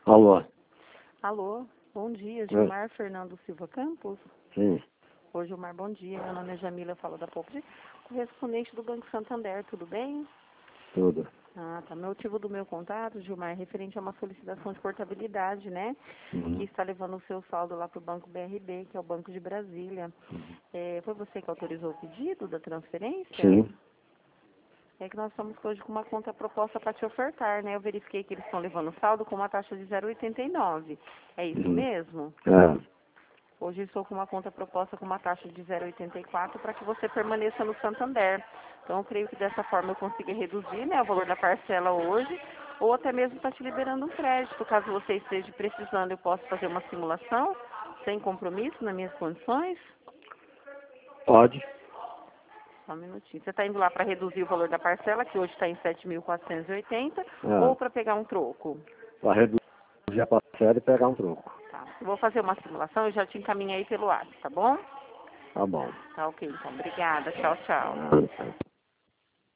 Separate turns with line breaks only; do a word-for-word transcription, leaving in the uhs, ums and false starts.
Alô?
Alô, bom dia, Gilmar Fernando Silva Campos.
Sim,
Oi, Gilmar, bom dia. Meu nome é Jamila, eu falo da Poupa, correspondente do Banco Santander, tudo bem?
tudo.
Ah, tá. Meu motivo do meu contato, Gilmar, é referente a uma solicitação de portabilidade, né?
Uhum.
Que está levando o seu saldo lá para o Banco B R B, que é o Banco de Brasília. É, foi você que autorizou o pedido da transferência?
Sim.
É que nós estamos hoje com uma conta proposta para te ofertar, né? Eu verifiquei que eles estão levando o saldo com uma taxa de zero vírgula oitenta e nove. É isso
Uhum.
mesmo?
É,
Hoje estou com uma conta proposta com uma taxa de zero vírgula oitenta e quatro para que você permaneça no Santander. Então, eu creio que dessa forma eu consiga reduzir, né, o valor da parcela hoje, ou até mesmo estar te liberando um crédito. Caso você esteja precisando, eu posso fazer uma simulação, sem compromisso, nas minhas condições.
pode.
Só um minutinho. Você está indo lá para reduzir o valor da parcela, que hoje está em sete mil quatrocentos e oitenta,
É,
ou para pegar um troco?
para reduzir a parcela e pegar um troco.
Tá. Eu vou fazer uma simulação e já te encaminhei pelo WhatsApp, tá bom?
Tá bom.
Tá ok, então. Obrigada. Tchau, tchau.
Ah, tá.